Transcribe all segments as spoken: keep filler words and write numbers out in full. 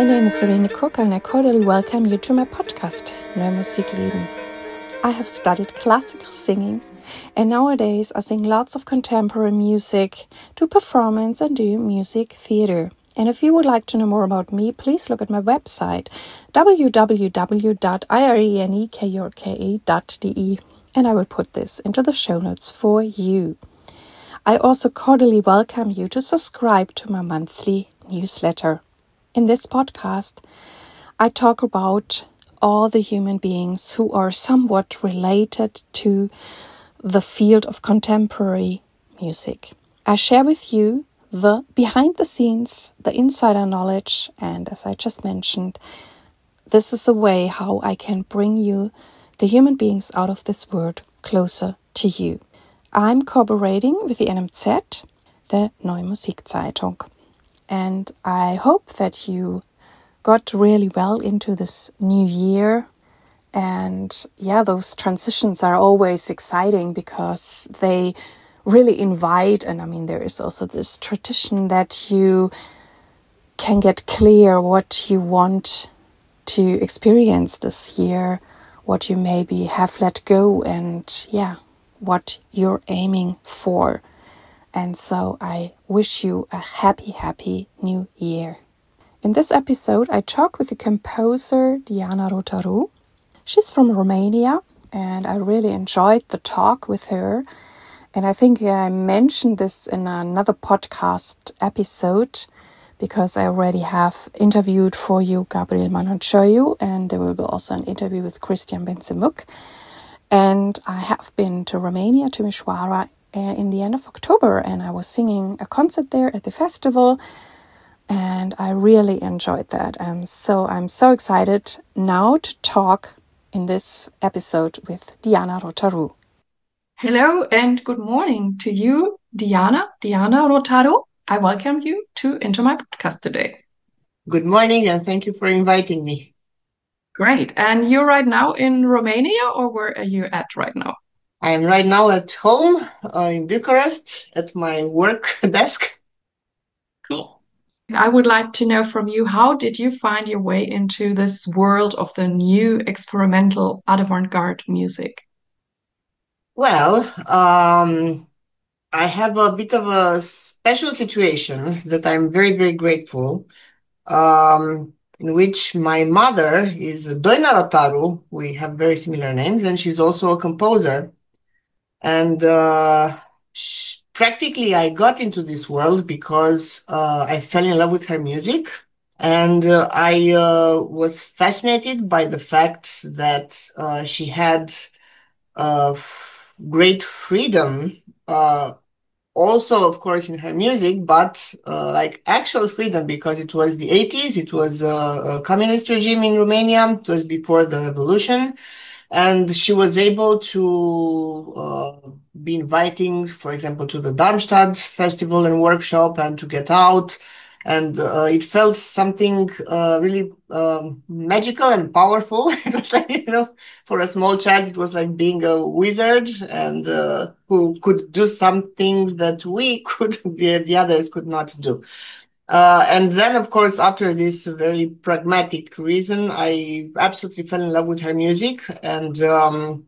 name is Serene Cook and I cordially welcome you to my podcast, Neue Musik Leben. I have studied classical singing and nowadays I sing lots of contemporary music, do performance and do music theater. And if you would like to know more about me, please look at my website w w w dot irenekurka dot d e and I will put this into the show notes for you. I also cordially welcome you to subscribe to my monthly newsletter. In this podcast, I talk about all the human beings who are somewhat related to the field of contemporary music. I share with you the behind the scenes, the insider knowledge, and as I just mentioned, this is a way how I can bring you the human beings out of this world closer to you. I'm cooperating with the N M Z, the Neue Musikzeitung. And I hope that you got really well into this new year. And yeah, those transitions are always exciting because they really invite, and I mean, there is also this tradition that you can get clear what you want to experience this year, what you maybe have let go, and yeah, what you're aiming for. And so I wish you a happy, happy new year. In this episode, I talk with the composer Diana Rotaru. She's from Romania, and I really enjoyed the talk with her. And I think I mentioned this in another podcast episode because I already have interviewed for you Gabriel Manonchoiu, and there will be also an interview with Christian Benzemuk. And I have been to Romania, to Timișoara, in the end of October, and I was singing a concert there at the festival, and I really enjoyed that. And so I'm so excited now to talk in this episode with Diana Rotaru. Hello and good morning to you, Diana, Diana Rotaru. I welcome you to into my podcast today. Good morning, and thank you for inviting me. Great. And you're right now in Romania, or where are you at right now? I am right now at home uh, in Bucharest at my work desk. Cool. I would like to know from you, how did you find your way into this world of the new experimental avant-garde music? Well, um, I have a bit of a special situation that I'm very, very grateful, um, in which my mother is Doina Rotaru. We have very similar names, and she's also a composer. And uh, sh- practically, I got into this world because uh, I fell in love with her music. And uh, I uh, was fascinated by the fact that uh, she had uh, f- great freedom, uh, also, of course, in her music, but uh, like actual freedom, because it was the eighties, it was uh, a communist regime in Romania, it was before the revolution. And she was able to uh, be inviting, for example, to the Darmstadt festival and workshop and to get out. And uh, it felt something uh, really um, magical and powerful. It was like, you know, for a small child, it was like being a wizard and uh, who could do some things that we could, the, the others could not do. Uh, and then, of course, after this very pragmatic reason, I absolutely fell in love with her music. And um,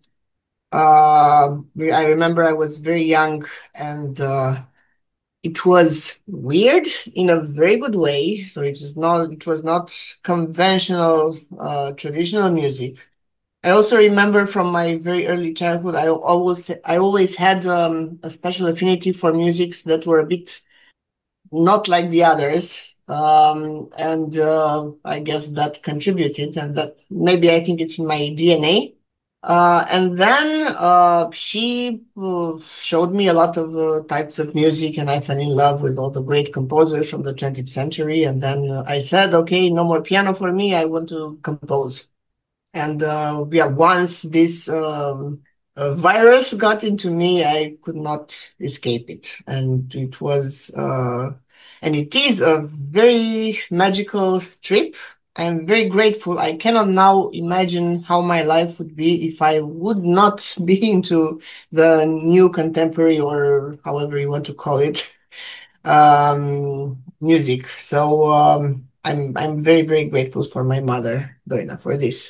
uh, I remember I was very young, and uh, it was weird in a very good way. So it was not, it was not conventional, uh, traditional music. I also remember from my very early childhood, I always, I always had um, a special affinity for musics that were a bit not like the others. Um, and uh, I guess that contributed, and that maybe I think it's in my D N A. Uh, and then uh, she uh, showed me a lot of uh, types of music, and I fell in love with all the great composers from the twentieth century. And then uh, I said, okay, no more piano for me. I want to compose. And uh, yeah, once this um, uh, virus got into me, I could not escape it. And it was, uh, and it is a very magical trip. I'm very grateful. I cannot now imagine how my life would be if I would not be into the new contemporary, or however you want to call it, um, music. So um, I'm I'm very, very grateful for my mother, Doina, for this.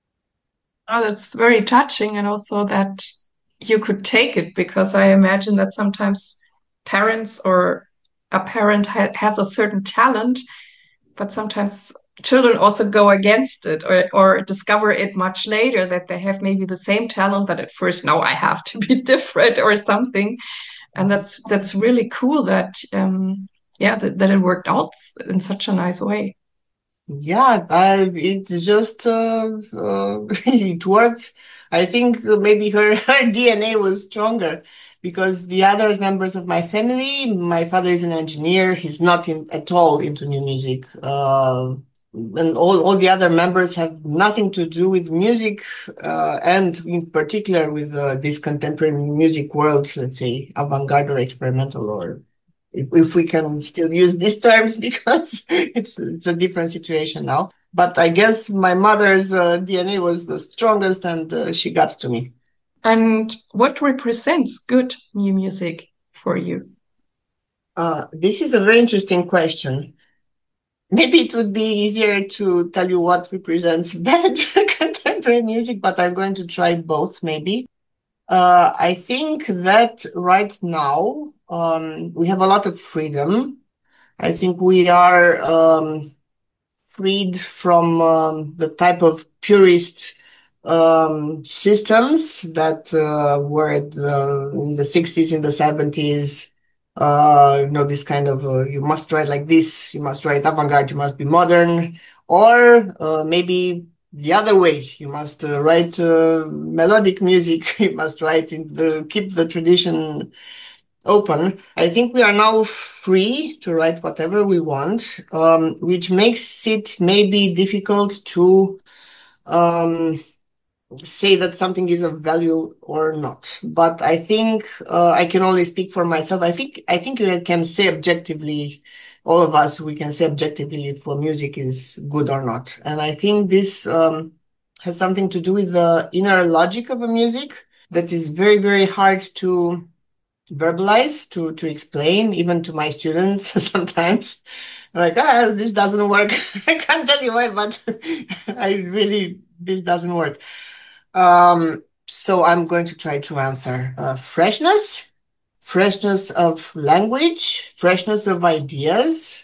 Oh, that's very touching, and also that you could take it, because I imagine that sometimes parents or a parent ha has a certain talent, but sometimes children also go against it, or, or discover it much later, that they have maybe the same talent, but at first, no, I have to be different or something. And that's that's really cool that um yeah that, that it worked out in such a nice way. Yeah, I, it just uh, uh, it worked. I think maybe her, her D N A was stronger because the other members of my family, my father is an engineer. He's not in, at all into new music. Uh, and all, all the other members have nothing to do with music, uh, and in particular with uh, this contemporary music world, let's say avant-garde or experimental, or if, if we can still use these terms because it's it's a different situation now. But I guess my mother's uh, D N A was the strongest, and uh, she got to me. And what represents good new music for you? Uh, this is a very interesting question. Maybe it would be easier to tell you what represents bad contemporary music, but I'm going to try both, maybe. Uh, I think that right now um, we have a lot of freedom. I think we are um, freed from um, the type of purist um, systems that uh, were the, in the sixties, in the seventies. Uh, you know, this kind of uh, you must write like this, you must write avant-garde, you must be modern, or uh, maybe the other way, you must uh, write uh, melodic music, you must write in the keep the tradition open. I think we are now free to write whatever we want, um, which makes it maybe difficult to um, say that something is of value or not. But I think uh, I can only speak for myself. I think I think you can say objectively, all of us, we can say objectively if uh, music is good or not. And I think this um, has something to do with the inner logic of a music that is very, very hard to verbalize, to to explain even to my students sometimes, like, ah, this doesn't work. I can't tell you why, but I really, this doesn't work. Um so I'm going to try to answer. Uh, freshness, freshness of language, freshness of ideas,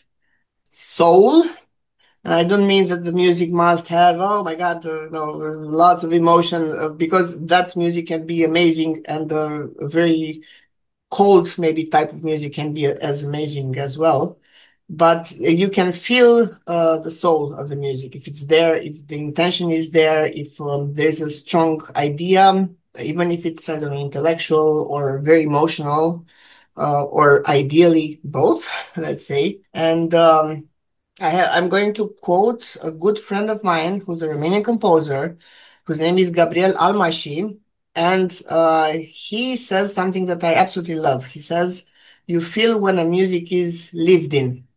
soul. And I don't mean that the music must have, oh my God, uh, no, lots of emotion, uh, because that music can be amazing, and uh, very cold maybe type of music can be as amazing as well. But you can feel uh, the soul of the music if it's there, if the intention is there, if um, there's a strong idea, even if it's, I don't know, intellectual or very emotional, uh, or ideally both, let's say. And um, I ha- I'm going to quote a good friend of mine who's a Romanian composer, whose name is Gabriel Almashi. And uh, he says something that I absolutely love. He says, you feel when a music is lived in.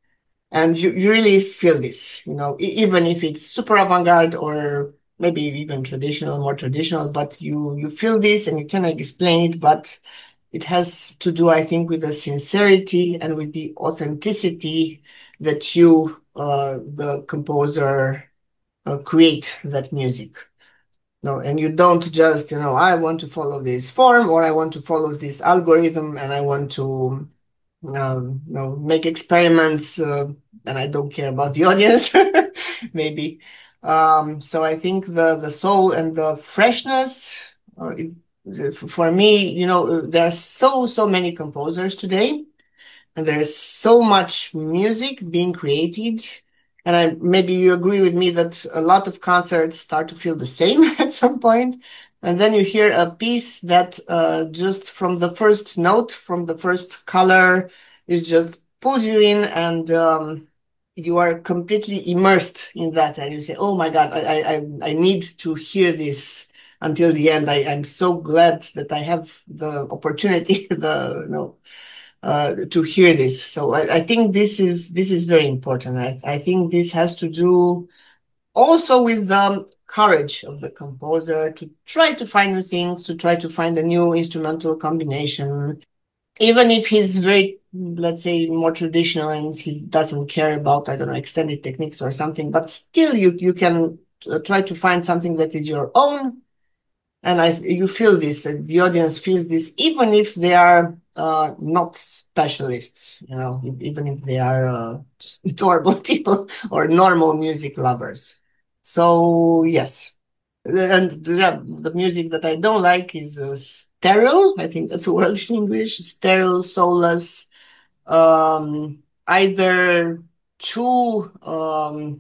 And you, you really feel this, you know, e- even if it's super avant-garde or maybe even traditional, more traditional, but you, you feel this and you cannot explain it, but it has to do, I think, with the sincerity and with the authenticity that you, uh, the composer, uh, create that music. No, and you don't just, you know, I want to follow this form or I want to follow this algorithm and I want to, um, you know, make experiments, uh, and I don't care about the audience, maybe. Um, so I think the the soul and the freshness, uh, it, for me, you know, there are so so many composers today, and there's so much music being created. And I, maybe you agree with me that a lot of concerts start to feel the same at some point. And then you hear a piece that uh, just from the first note, from the first color, is just pulls you in, and um, you are completely immersed in that. And you say, "Oh my God, I I I need to hear this until the end." I, I'm so glad that I have the opportunity, the you know uh, to hear this. So I, I think this is this is very important. I, I think this has to do also with the courage of the composer to try to find new things, to try to find a new instrumental combination. even if he's very, let's say, more traditional and he doesn't care about, I don't know, extended techniques or something, but still you, you can uh, try to find something that is your own. And I, you feel this, uh, the audience feels this, even if they are uh, not specialists, you know, e- even if they are uh, just normal people or normal music lovers. So, yes. And the, the music that I don't like is uh, sterile. I think that's a word in English. Sterile, soulless, um, either too um,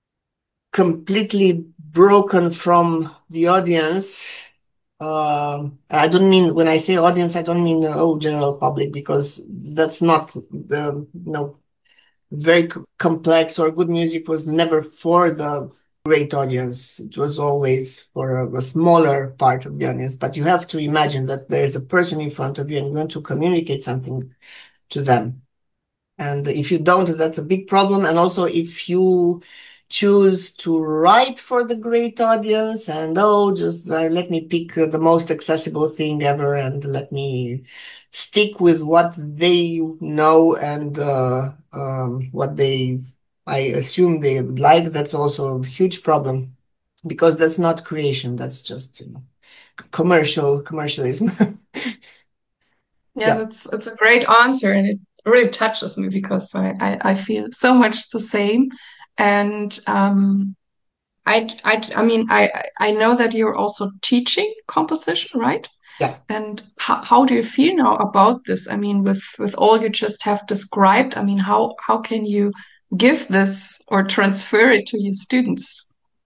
completely broken from the audience. Um, I don't mean, when I say audience, I don't mean uh, oh general public, because that's not the, you know, very c- complex or good music was never for the great audience. It was always for a, a smaller part of the audience. But you have to imagine that there is a person in front of you and you want to communicate something to them. And if you don't, that's a big problem. And also, if you choose to write for the great audience and, oh, just uh, let me pick uh, the most accessible thing ever and let me stick with what they know and uh, um, what they, I assume they would like, that's also a huge problem, because that's not creation. That's just, you know, commercial commercialism. Yeah, Yeah. that's it's a great answer, and it really touches me because I, I, I feel so much the same. And um, I, I, I mean, I, I know that you're also teaching composition, right? Yeah. And how, how do you feel now about this? I mean, with with all you just have described, I mean, how how can you give this or transfer it to your students?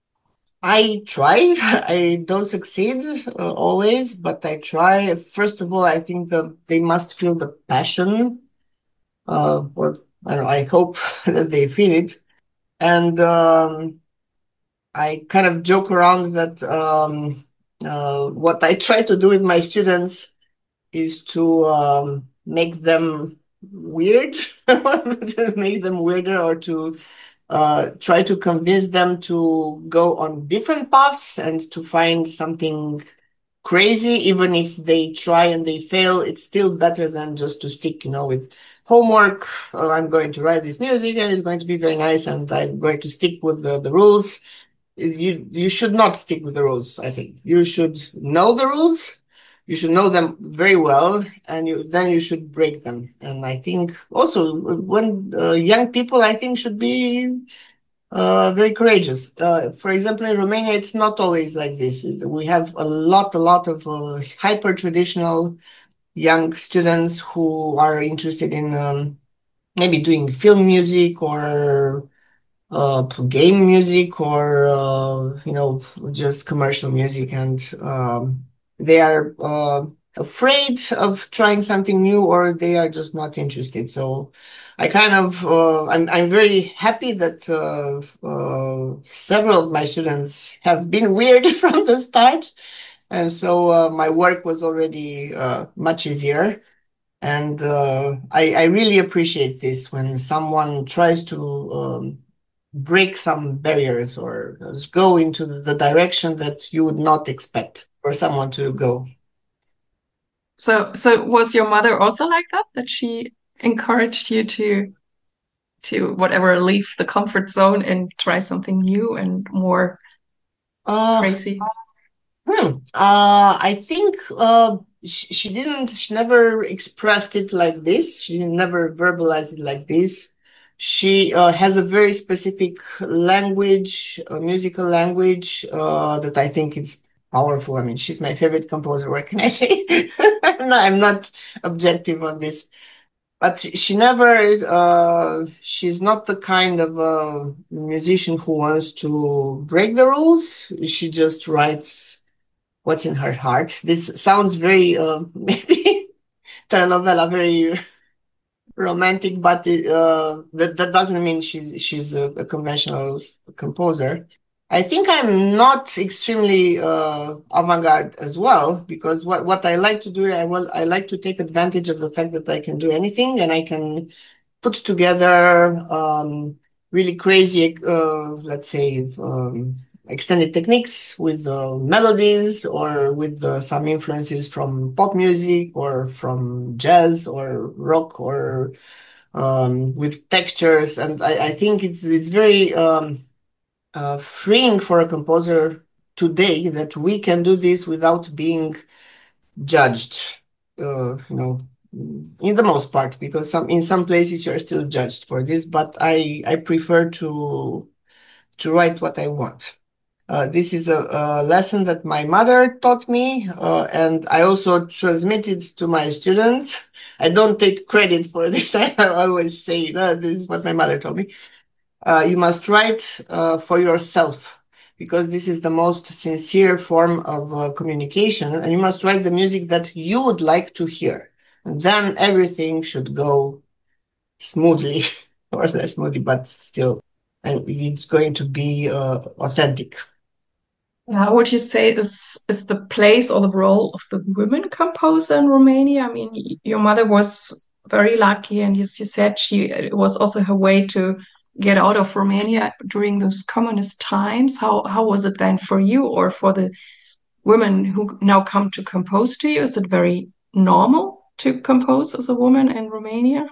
I try. I don't succeed uh, always, but I try. First of all, I think that they must feel the passion, uh, or I don't know, I hope that they feel it. And um, I kind of joke around that um, uh, what I try to do with my students is to um, make them weird, to make them weirder, or to uh, try to convince them to go on different paths and to find something crazy. Even if they try and they fail, it's still better than just to stick, you know, with homework. Oh, I'm going to write this music and it's going to be very nice and I'm going to stick with the, the rules. You, you should not stick with the rules, I think. You should know the rules. You should know them very well, and you, then you should break them. And I think also when uh, young people, I think, should be uh, very courageous. Uh, for example, in Romania, it's not always like this. We have a lot, a lot of uh, hyper traditional young students who are interested in um, maybe doing film music or uh, game music or uh, you know, just commercial music, and um, they are uh, afraid of trying something new, or they are just not interested. So I kind of uh, I'm I'm very happy that uh, uh, several of my students have been weird from the start, and so uh, my work was already uh, much easier. And uh, I, I really appreciate this when someone tries to um, break some barriers or just go into the direction that you would not expect for someone to go. So, so was your mother also like that, that she encouraged you to to whatever leave the comfort zone and try something new and more Uh, crazy? hmm. Uh, I think uh, she, she didn't, she never expressed it like this. She never verbalized it like this. She uh, has a very specific language, a musical language, uh, that I think is powerful. I mean, she's my favorite composer. What can I say? I'm not, I'm not objective on this. But she she never, uh, she's not the kind of uh, musician who wants to break the rules. She just writes what's in her heart. This sounds very, uh, maybe telenovela, very romantic, but it, uh, that that doesn't mean she's she's a, a conventional composer. I think I'm not extremely uh, avant-garde as well, because what what I like to do, I will I like to take advantage of the fact that I can do anything and I can put together um, really crazy, uh, let's say, um, extended techniques with uh, melodies or with uh, some influences from pop music or from jazz or rock or um, with textures. And I, I think it's it's very um, uh, freeing for a composer today that we can do this without being judged. Uh, you know, in the most part, because some in some places you're still judged for this, but I I prefer to to write what I want. Uh, this is a, a lesson that my mother taught me, uh, and I also transmitted to my students. I don't take credit for this. I always say that this is what my mother told me. Uh, you must write uh, for yourself because this is the most sincere form of uh, communication, and you must write the music that you would like to hear. And then everything should go smoothly, or less smoothly, but still, and it's going to be uh, authentic. How would you say is is the place or the role of the women composer in Romania? I mean, y- your mother was very lucky, and as you said, she it was also her way to get out of Romania during those communist times. How how was it then for you or for the women who now come to compose to you? Is it very normal to compose as a woman in Romania?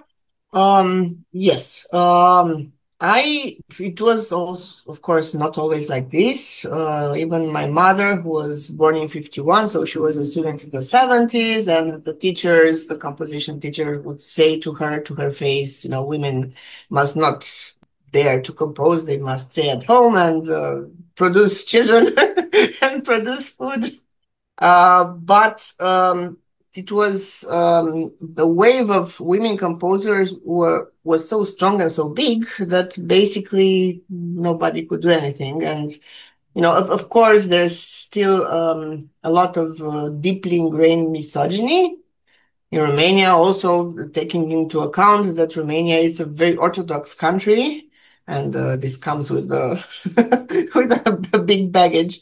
Um, yes. Um, I, it was also, of course, not always like this. Uh, even my mother, who was born in fifty-one, so she was a student in the seventies, and the teachers, the composition teacher would say to her, to her face, you know, women must not dare to compose. They must stay at home and uh, produce children and produce food. Uh, but um, it was um, the wave of women composers were was so strong and so big that basically nobody could do anything. And you know, of, of course, there's still um, a lot of uh, deeply ingrained misogyny in Romania. Also, taking into account that Romania is a very orthodox country, and uh, this comes with uh, with a, a big baggage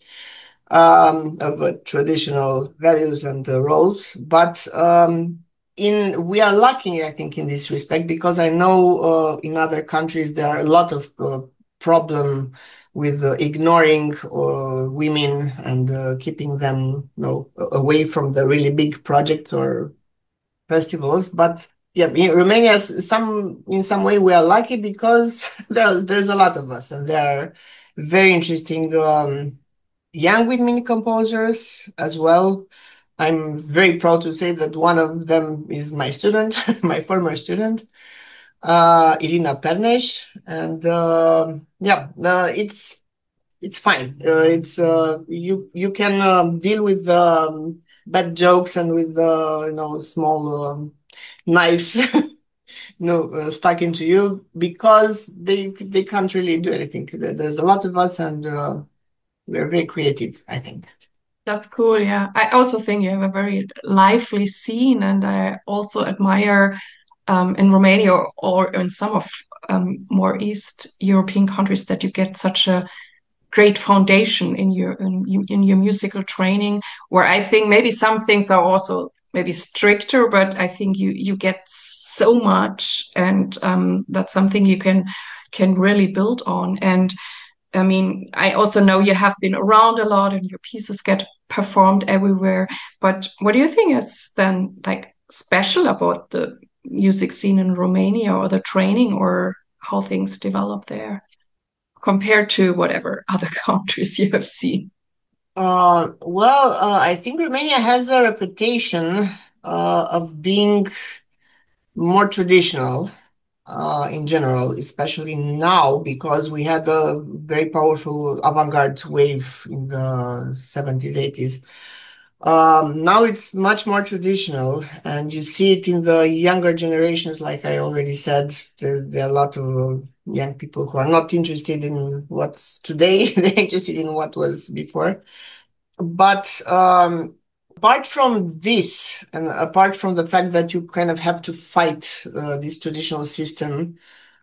um, of uh, traditional values and uh, roles. But um, in we are lucky, I think, in this respect because I know uh, in other countries there are a lot of uh, problem with uh, ignoring uh, women and uh, keeping them, you know, away from the really big projects or festivals. But yeah, in Romania, some in some way we are lucky because there's there's a lot of us, and there are very interesting um, young women composers as well. I'm very proud to say that one of them is my student, my former student, uh, Irina Perneș, and uh, yeah, uh, it's it's fine. Uh, it's uh, you you can um, deal with um, bad jokes and with uh, you know small um, knives you know uh, stuck into you because they they can't really do anything. There's a lot of us, and uh, we're very creative, I think. That's cool. Yeah. I also think you have a very lively scene, and I also admire um, in Romania or, or in some of um, more East European countries that you get such a great foundation in your in, in your musical training. Where I think maybe some things are also maybe stricter, but I think you you get so much, and um, that's something you can can really build on. And I mean, I also know you have been around a lot and your pieces get performed everywhere. But what do you think is then like special about the music scene in Romania or the training or how things develop there compared to whatever other countries you have seen? Uh, well, uh, I think Romania has a reputation uh, of being more traditional uh, in general, especially now because we had a very powerful avant-garde wave in the seventies, eighties. Um, now it's much more traditional, and you see it in the younger generations. Like I already said, there, there are a lot of uh, young people who are not interested in what's today; they're interested in what was before. But um, apart from this, and apart from the fact that you kind of have to fight uh, this traditional system,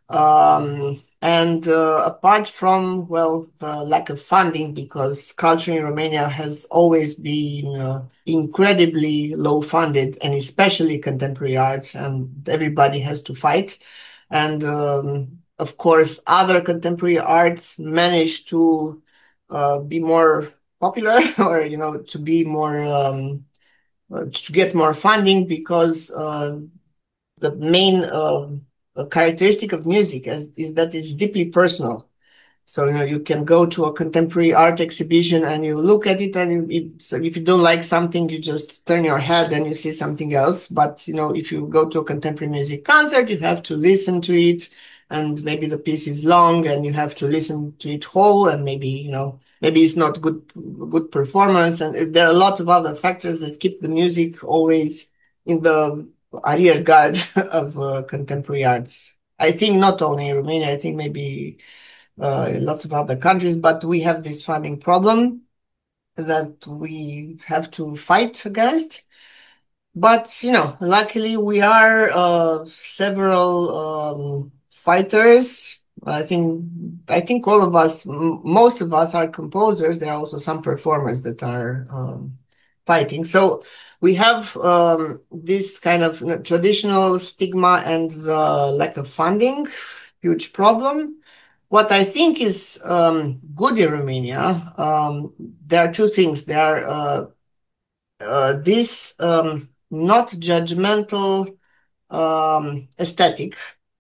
um, and uh, apart from, well, the lack of funding, because culture in Romania has always been uh, incredibly low funded, and especially contemporary art, and everybody has to fight. And um, of course, other contemporary arts manage to uh, be more popular or, you know, to be more, um, uh, to get more funding because uh, the main uh, characteristic of music is, is that it's deeply personal. So, you know, you can go to a contemporary art exhibition and you look at it and you, if, so if you don't like something, you just turn your head and you see something else. But, you know, if you go to a contemporary music concert, you have to listen to it and maybe the piece is long and you have to listen to it whole and maybe, you know, maybe it's not good, good performance. And there are a lot of other factors that keep the music always in the rear guard of uh, contemporary arts. I think not only in Romania, I think maybe uh, in lots of other countries, but we have this funding problem that we have to fight against. But, you know, luckily we are uh, several um, fighters. I think I think all of us, m- most of us are composers. There are also some performers that are um, fighting. So we have um, this kind of, you know, traditional stigma and the lack of funding, huge problem. What I think is um, good in Romania, um, there are two things. There are uh, uh, this um, not judgmental um, aesthetic.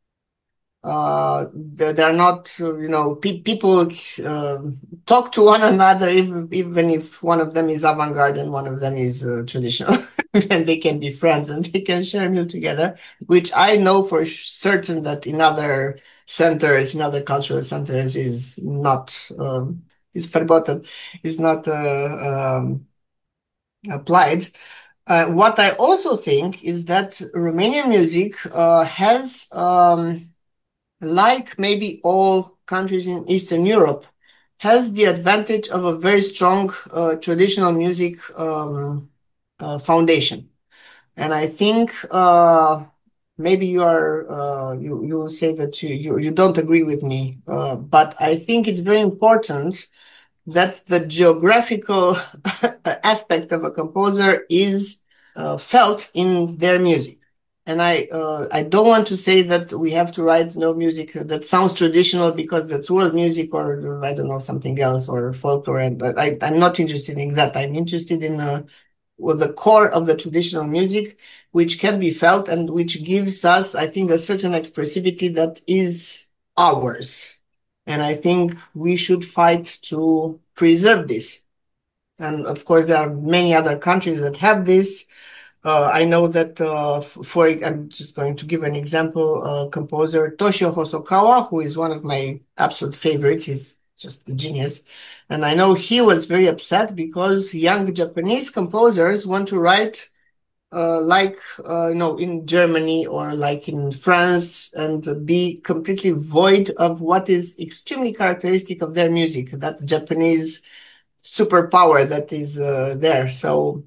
Uh, they- they're not, uh, you know, pe- people uh, talk to one another, even, even if one of them is avant-garde and one of them is uh, traditional, and they can be friends and they can share a meal together, which I know for certain that in other centers, in other cultural centers, is not, um, is verboten, is not uh, um, applied. Uh, what I also think is that Romanian music uh, has, um, like maybe all countries in Eastern Europe, has the advantage of a very strong uh, traditional music um, uh, foundation. And I think uh, maybe you are uh, you you will say that you you, you don't agree with me, uh, but I think it's very important that the geographical aspect of a composer is uh, felt in their music. And I uh, I don't want to say that we have to write no music that sounds traditional because that's world music or I don't know something else or folklore. And I, I'm not interested in that. I'm interested in uh, well, the core of the traditional music, which can be felt and which gives us, I think, a certain expressivity that is ours. And I think we should fight to preserve this. And of course, there are many other countries that have this. Uh, I know that uh, for, I'm just going to give an example, uh, composer Toshio Hosokawa, who is one of my absolute favorites. He's just a genius. And I know he was very upset because young Japanese composers want to write uh, like, uh, you know, in Germany or like in France and be completely void of what is extremely characteristic of their music, that Japanese superpower that is uh, there. So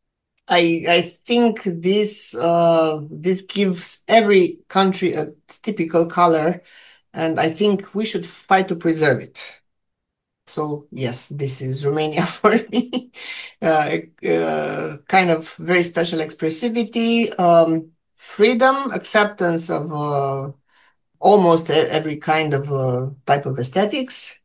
I I think this uh, this gives every country a typical color, and I think we should fight to preserve it. So yes, this is Romania for me. Uh, uh, kind of very special expressivity, um, freedom, acceptance of uh, almost e- every kind of uh, type of aesthetics.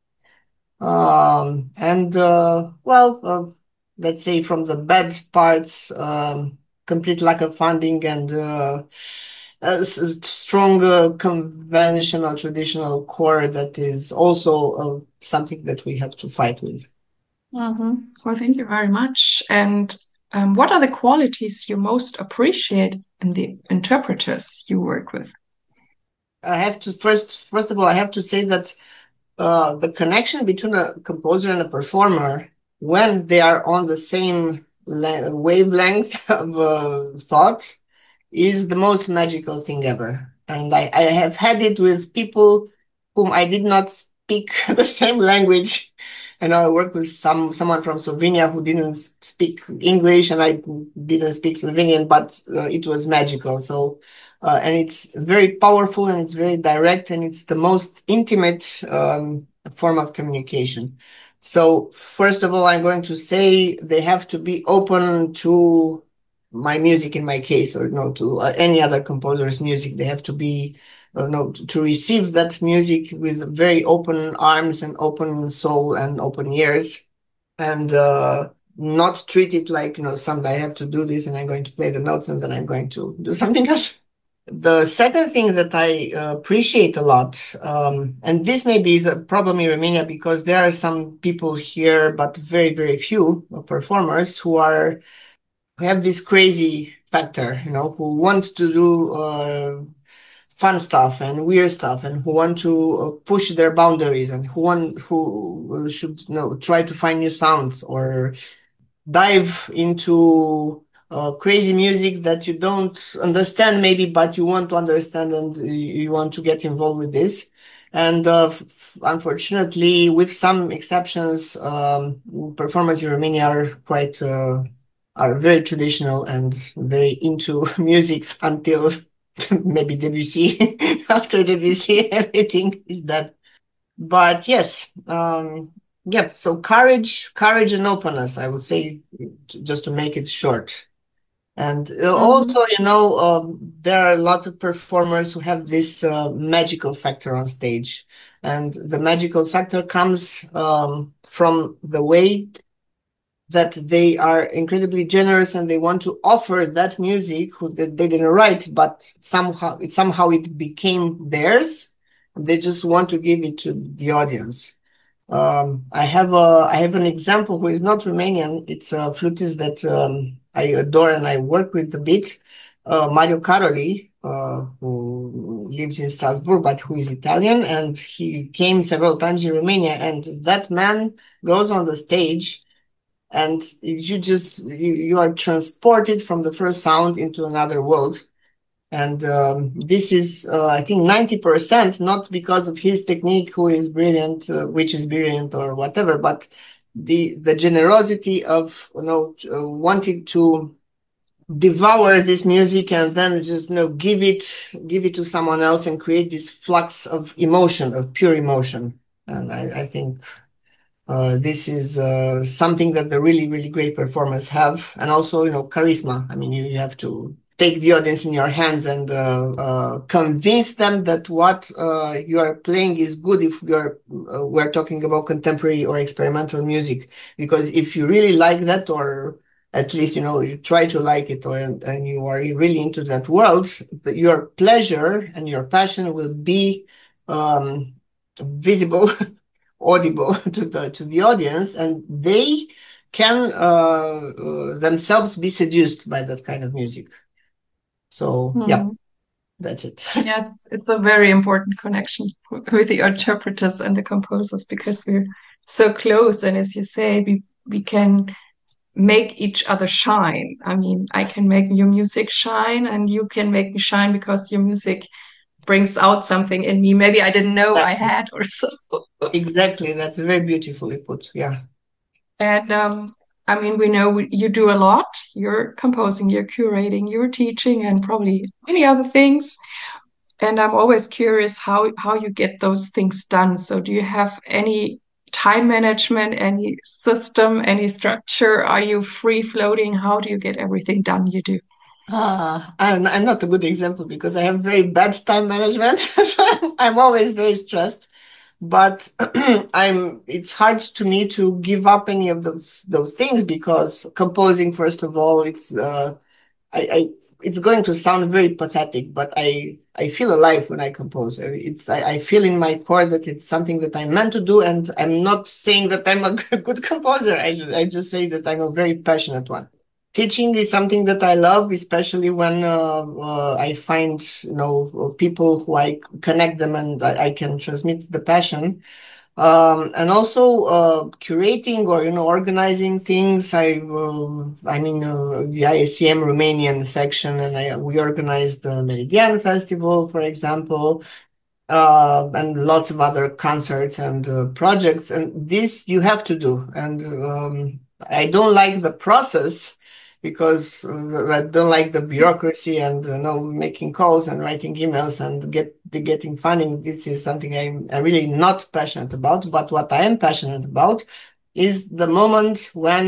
Um, and uh, well, uh, let's say from the bad parts, um, complete lack of funding and uh, a s- strong uh, conventional traditional core that is also uh, something that we have to fight with. Mm-hmm. Well, thank you very much. And um, what are the qualities you most appreciate in the interpreters you work with? I have to first, first of all, I have to say that uh, the connection between a composer and a performer, when they are on the same le- wavelength of uh, thought, is the most magical thing ever. And I, I have had it with people whom I did not speak the same language. And I worked with some someone from Slovenia who didn't speak English, and I didn't speak Slovenian, but uh, it was magical. So, uh, and it's very powerful, and it's very direct, and it's the most intimate um, form of communication. So, first of all, I'm going to say they have to be open to my music in my case, or no, to uh, any other composer's music. They have to be, uh, no, to, to receive that music with very open arms and open soul and open ears, and uh, not treat it like, you know, someday I have to do this and I'm going to play the notes and then I'm going to do something else. The second thing that I uh, appreciate a lot, um, and this maybe is a problem in Romania because there are some people here, but very, very few performers who are who have this crazy factor, you know, who want to do uh, fun stuff and weird stuff, and who want to uh, push their boundaries, and who want who should, you know, try to find new sounds or dive into uh, crazy music that you don't understand maybe, but you want to understand, and you want to get involved with this. And uh, f- unfortunately, with some exceptions, um, performers in Romania are quite uh, are very traditional and very into music until maybe Debussy. After Debussy, everything is that. But yes, um, yeah. So courage, courage, and openness. I would say, just to make it short. And uh, Mm-hmm. also, you know, um, there are lots of performers who have this uh, magical factor on stage, and the magical factor comes um, from the way that they are incredibly generous and they want to offer that music who that they didn't write, but somehow it somehow it became theirs. They just want to give it to the audience. Um, I have a I have an example who is not Romanian. It's a flutist that um, I adore and I work with a bit. Uh, Mario Caroli, uh, who lives in Strasbourg, but who is Italian, and he came several times in Romania. And that man goes on the stage and you just you, you are transported from the first sound into another world. And um, this is uh, I think ninety percent not because of his technique, who is brilliant, uh, which is brilliant or whatever, but the the generosity of, you know, uh, wanting to devour this music and then just, you know, give it give it to someone else and create this flux of emotion, of pure emotion. And i, I think uh, this is uh, something that the really, really great performers have. And also, you know, charisma. I mean, you, you have to take the audience in your hands and uh, uh, convince them that what uh, you are playing is good if you're, uh, we're talking about contemporary or experimental music. Because if you really like that, or at least, you know, you try to like it, or, and you are really into that world, the, your pleasure and your passion will be um, visible, audible to the to the audience, and they can uh, uh, themselves be seduced by that kind of music. So yeah, Mm. that's it. Yes, it's a very important connection w- with the interpreters and the composers because we're so close, and as you say, we we can make each other shine. I mean, I can make your music shine, and you can make me shine because your music brings out something in me. Maybe I didn't know I Exactly. had or so. Exactly. That's very beautifully put. Yeah. And um, I mean, we know we, you do a lot. You're composing, you're curating, you're teaching, and probably many other things. And I'm always curious how how you get those things done. So do you have any time management, any system, any structure? Are you free floating? How do you get everything done you do? Ah, I'm, I'm not a good example because I have very bad time management. So I'm, I'm always very stressed. But I'm it's hard to me to give up any of those those things, because composing, first of all, it's uh I, I it's going to sound very pathetic, but I I feel alive when I compose. It's I, I feel in my core that it's something that I'm meant to do, and I'm not saying that I'm a good composer. I I just say that I'm a very passionate one. Teaching is something that I love, especially when uh, uh, I find, you know, people who I connect them and I, I can transmit the passion. Um, and also uh, curating, or, you know, organizing things. I uh, I mean uh, the I S C M Romanian section, and I, we organized the Meridian Festival, for example, uh, and lots of other concerts and uh, projects. And this you have to do. And um, I don't like the process because uh, I don't like the bureaucracy and, you know, making calls and writing emails and get the getting funding. This is something I'm, I'm really not passionate about. But what I am passionate about is the moment when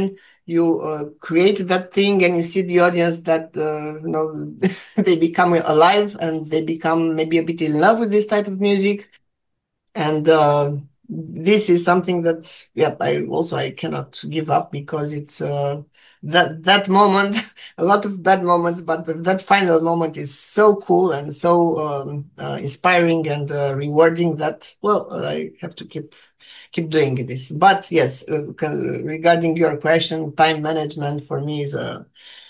you uh, create that thing and you see the audience that, uh, you know, they become alive and they become maybe a bit in love with this type of music. And uh, this is something that, yeah, I also I cannot give up because it's uh, that that moment, a lot of bad moments, but that final moment is so cool and so um, uh, inspiring and uh, rewarding that, well, I have to keep keep doing this. But yes, uh, regarding your question, time management for me is a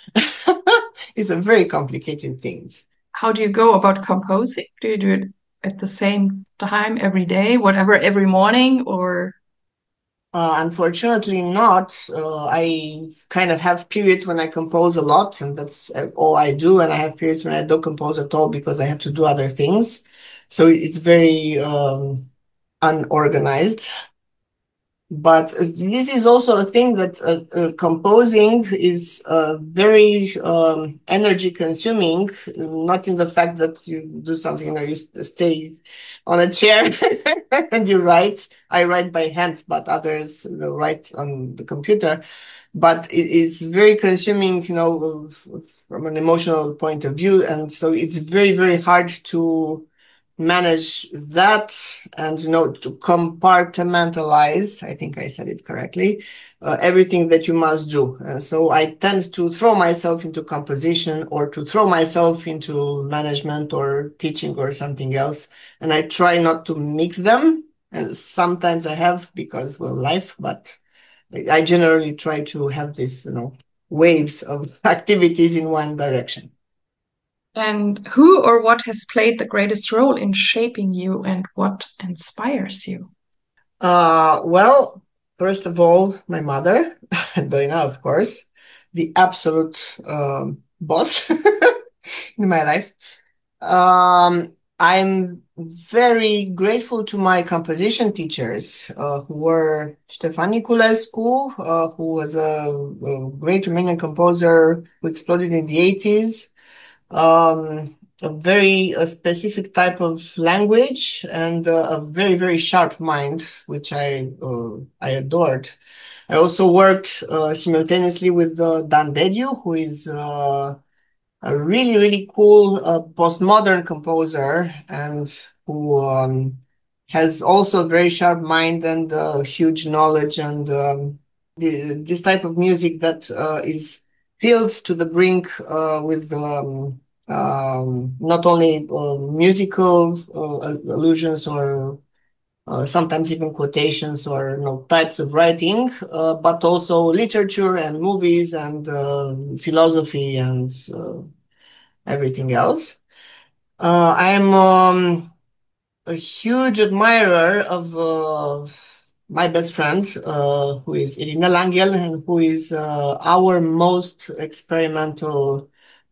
is a very complicated thing. How do you go about composing? Do you do it at the same time every day, whatever, every morning, or? Uh, unfortunately not. Uh, I kind of have periods when I compose a lot, and that's uh, all I do. And I have periods when I don't compose at all because I have to do other things. So it's very um, unorganized. But uh, this is also a thing that uh, uh, composing is uh, very um, energy consuming, not in the fact that you do something, you know, you stay on a chair and you write. I write by hand, but others, you know, write on the computer. But it, it's very consuming, you know, from an emotional point of view. And so it's very, very hard to manage that and, you know, to compartmentalize, I think I said it correctly, uh, everything that you must do. Uh, so I tend to throw myself into composition or to throw myself into management or teaching or something else. And I try not to mix them. And sometimes I have because, well, life, but I generally try to have this, you know, waves of activities in one direction. And who or what has played the greatest role in shaping you and what inspires you? Uh, well, first of all, my mother, Doina, of course, the absolute um, boss in my life. Um, I'm very grateful to my composition teachers, uh, who were Ștefan Niculescu, uh, who was a, a great Romanian composer who exploded in the eighties. Um, a very a specific type of language and uh, a very, very sharp mind, which I uh, I adored. I also worked uh, simultaneously with uh, Dan Dediu, who is uh, a really, really cool uh, postmodern composer and who um, has also a very sharp mind and uh, huge knowledge and um, the, this type of music that uh, is filled to the brink uh, with um, um, not only uh, musical uh, allusions or uh, sometimes even quotations or, you know, types of writing, uh, but also literature and movies and uh, philosophy and uh, everything else. Uh, I'm um, a huge admirer of uh, my best friend, uh, who is Irina Langel, and who is uh, our most experimental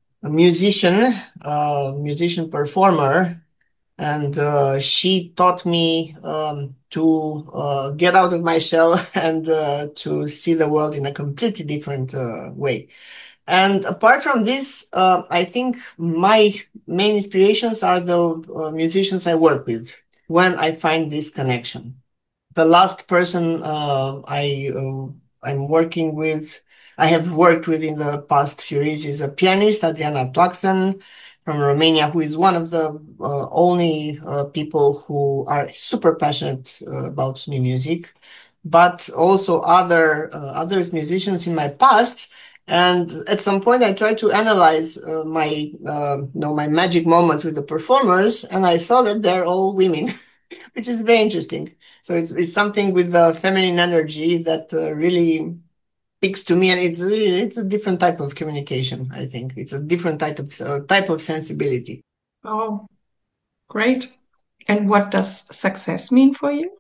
musician, uh, musician performer. And uh, she taught me um, to uh, get out of my shell and uh, to see the world in a completely different uh, way. And apart from this, uh, I think my main inspirations are the uh, musicians I work with when I find this connection. The last person uh, I uh, I'm working with, I have worked with in the past few years is a pianist, Adriana Toaxen from Romania, who is one of the uh, only uh, people who are super passionate uh, about new music, but also other uh, others musicians in my past. And at some point, I tried to analyze uh, my uh, you know my magic moments with the performers, and I saw that they're all women, which is very interesting. So it's, it's something with the feminine energy that uh, really speaks to me, and it's it's a different type of communication. I think it's a different type of uh, type of sensibility. Oh, great. And what does success mean for you?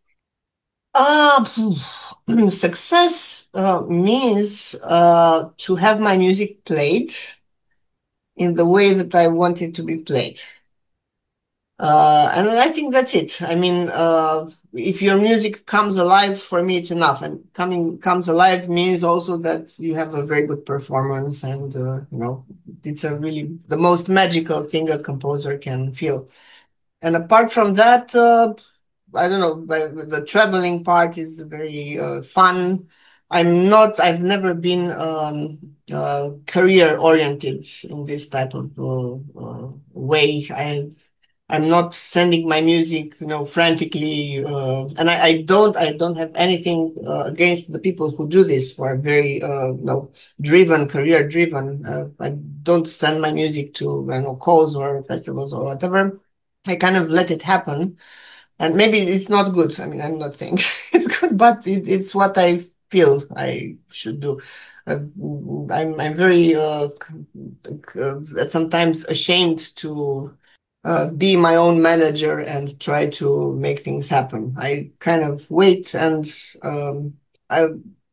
Uh, success uh, means uh, to have my music played in the way that I want it to be played. Uh, and I think that's it. I mean, uh, if your music comes alive, for me, it's enough. And coming comes alive means also that you have a very good performance, and uh, you know, it's a really the most magical thing a composer can feel. And apart from that, uh, I don't know, the traveling part is very uh, fun. I'm not, I've never been um, uh, career oriented in this type of uh, uh, way. I've, I'm not sending my music, you know, frantically, uh, and I, I don't, I don't have anything uh, against the people who do this, who are very, uh, you know, driven, career driven. Uh, I don't send my music to, I don't know, calls or festivals or whatever. I kind of let it happen. And maybe it's not good. I mean, I'm not saying it's good, but it, it's what I feel I should do. Uh, I'm I'm very uh, uh, sometimes ashamed to uh, be my own manager and try to make things happen. I kind of wait, and um, I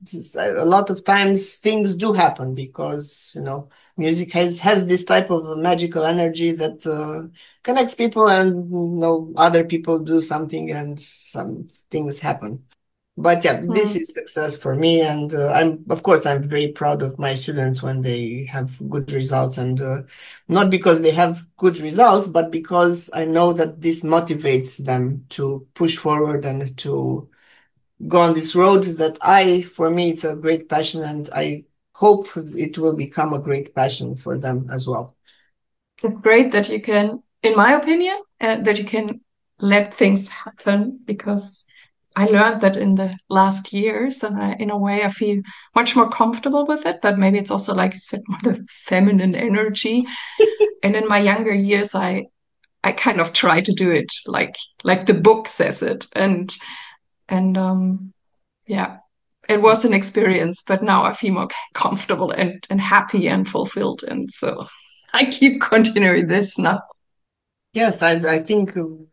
a lot of times things do happen because you know music has has this type of magical energy that uh, connects people, and you know other people do something and some things happen. But yeah, this Mm. is success for me, and uh, I'm of course I'm very proud of my students when they have good results, and uh, not because they have good results, but because I know that this motivates them to push forward and to go on this road that I, for me, it's a great passion, and I hope it will become a great passion for them as well. It's great that you can, in my opinion, uh, that you can let things happen because I learned that in the last years, and I, in a way, I feel much more comfortable with it. But maybe it's also, like you said, more the feminine energy. And in my younger years, I I kind of try to do it like like the book says it, and and um yeah, it was an experience. But now I feel more comfortable and and happy and fulfilled, and so I keep continuing this now. Yes, I, I think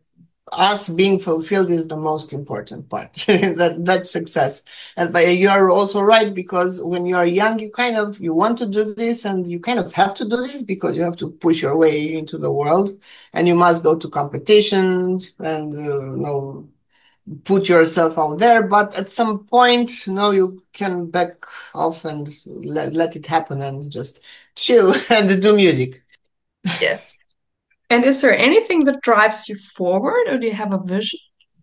us being fulfilled is the most important part. that that's success. And but you are also right, because when you are young, you kind of you want to do this, and you kind of have to do this because you have to push your way into the world, and you must go to competition and uh, you know put yourself out there. But at some point, you know, you can back off and let, let it happen and just chill and do music. Yes. And is there anything that drives you forward, or do you have a vision?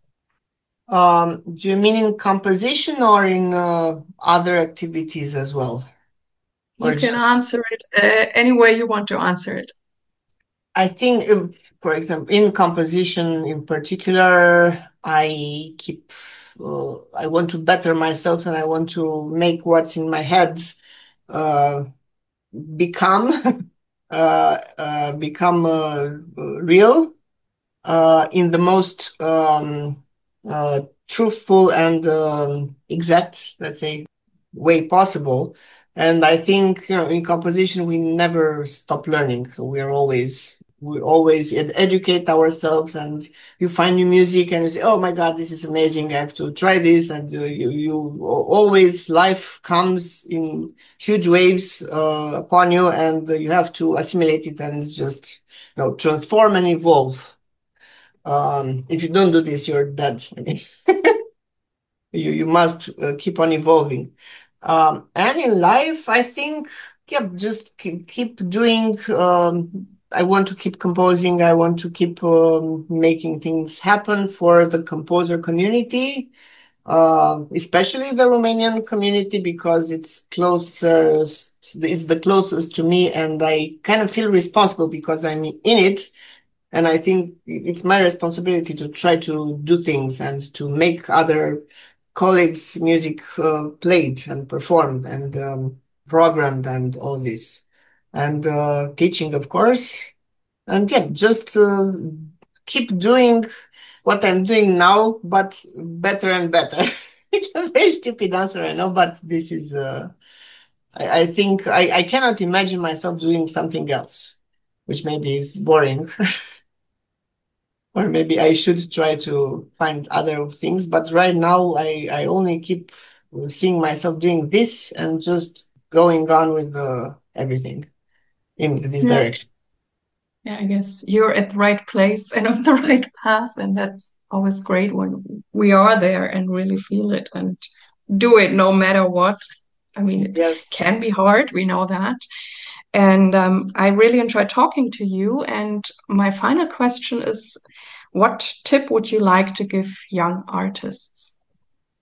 Um, do you mean in composition or in uh, other activities as well? You Or can just, answer it uh, any way you want to answer it. I think, uh, for example, in composition in particular, I keep, uh, I want to better myself, and I want to make what's in my head uh, become uh, uh, become uh, real uh, in the most um, uh, truthful and um, exact, let's say, way possible. And I think, you know, in composition, we never stop learning. So we are always, we always ed- educate ourselves, and you find new music and you say, oh my God, this is amazing. I have to try this. And uh, you, you always, life comes in huge waves uh, upon you, and uh, you have to assimilate it and just, you know, transform and evolve. Um, if you don't do this, you're dead. you you must uh, keep on evolving. Um, and in life, I think, yeah, just keep, keep doing. Um, I want to keep composing. I want to keep um, making things happen for the composer community, uh, especially the Romanian community, because it's closest. It's the closest to me, and I kind of feel responsible because I'm in it. And I think it's my responsibility to try to do things and to make other colleagues' music uh, played and performed and um, programmed and all this. And uh, teaching, of course. And yeah, just uh, keep doing what I'm doing now, but better and better. It's a very stupid answer, I know, but this is, uh, I, I think I, I cannot imagine myself doing something else, which maybe is boring. Or maybe I should try to find other things. But right now, I, I only keep seeing myself doing this and just going on with uh, everything in this Yeah. direction. Yeah, I guess you're at the right place and on the right path, and that's always great when we are there and really feel it and do it no matter what. I mean, it Yes. can be hard, we know that. And um, I really enjoyed talking to you. And my final question is, what tip would you like to give young artists?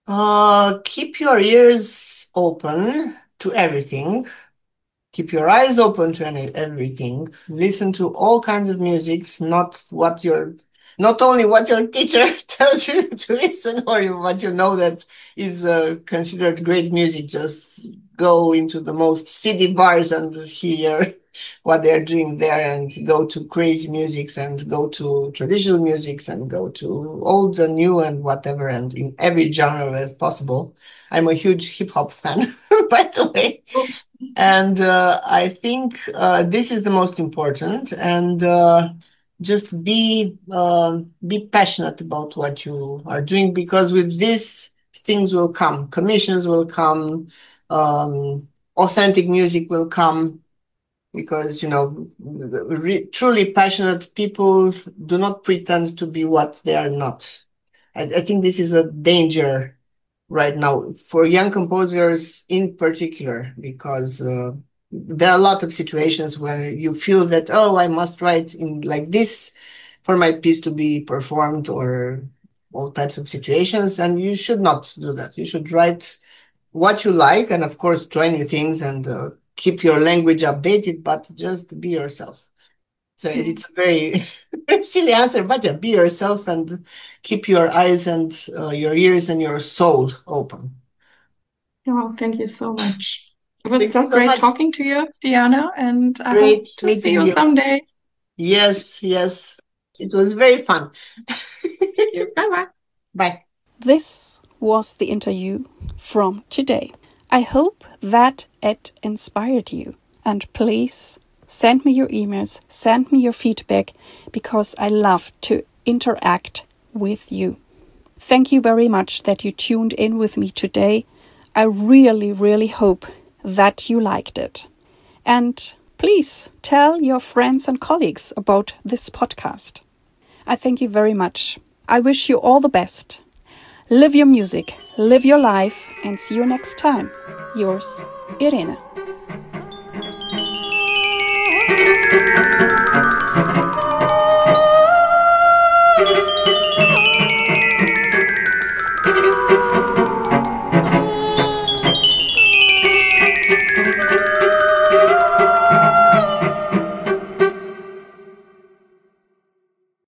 Uh, keep your ears open to everything. Keep your eyes open to any, everything. Listen to all kinds of musics, not what your, not only what your teacher tells you to listen or what you know that is uh, considered great music. Just go into the most seedy bars and hear what they're doing there, and go to crazy musics, and go to traditional musics, and go to old and new and whatever, and in every genre as possible. I'm a huge hip hop fan, by the way. And uh, I think uh, this is the most important. And uh, just be uh, be passionate about what you are doing, because with this, things will come. Commissions will come. Um, authentic music will come, because you know, re- truly passionate people do not pretend to be what they are not. I, I think this is a danger right now for young composers in particular, because uh, there are a lot of situations where you feel that, oh, I must write in like this for my piece to be performed, or all types of situations, and you should not do that. You should write what you like, and of course try new things, and uh, keep your language updated, but just be yourself. So it's a very silly answer, but yeah, be yourself and keep your eyes and uh, your ears and your soul open. Oh, thank you so much. It was Thank you so so great much. talking to you, Diana, and I hope Great to see meeting you you. someday. Yes, yes. It was very fun. Thank you. Bye bye. Bye. This was the interview from today. I hope that it inspired you. And please send me your emails, send me your feedback, because I love to interact with you. Thank you very much that you tuned in with me today. I really, really hope that you liked it. And please tell your friends and colleagues about this podcast. I thank you very much. I wish you all the best. Live your music, live your life, and see you next time. Yours, Irene.